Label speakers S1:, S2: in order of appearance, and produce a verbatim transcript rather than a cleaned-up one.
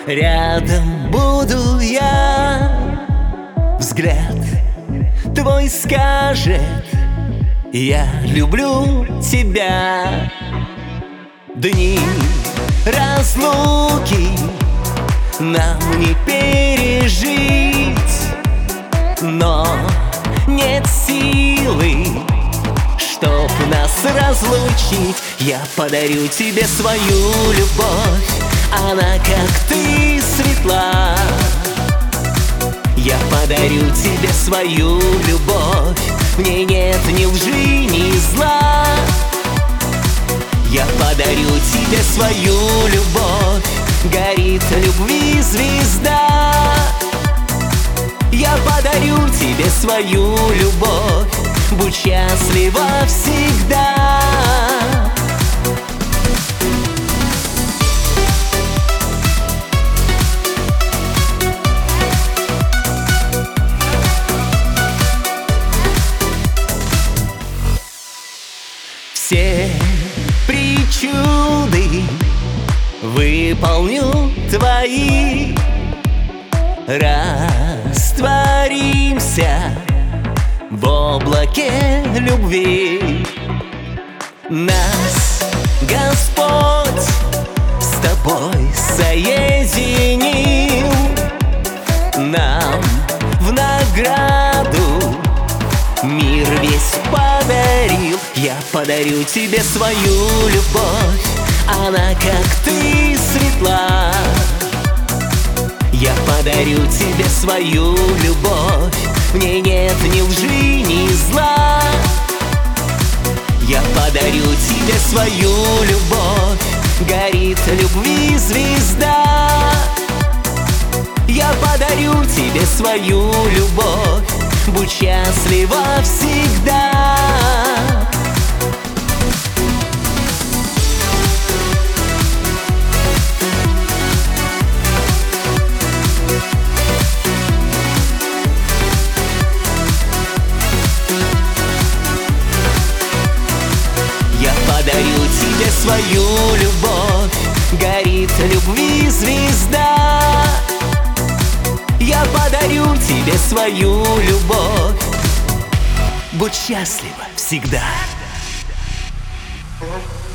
S1: Рядом буду я, взгляд твой скажет: я люблю тебя. Дни разлуки нам не пережить, но нет силы, чтоб нас разлучить. Я подарю тебе свою любовь, она как ты светла. Я подарю тебе свою любовь, в ней нет ни лжи, ни зла. Я подарю тебе свою любовь, горит любви звезда. Я подарю тебе свою любовь, будь счастлива всегда. Все причуды выполню твои, растворимся в облаке любви. Нас Господь с тобой соединил, нам в награду мир весь подарил. Я подарю тебе свою любовь, она как ты светла. Я подарю тебе свою любовь, в ней нет ни лжи, ни зла. Я подарю тебе свою любовь, горит любви звезда. Я подарю тебе свою любовь, будь счастлива всегда. Я подарю тебе свою любовь, горит любви звезда. Я подарю тебе свою любовь, будь счастлива всегда.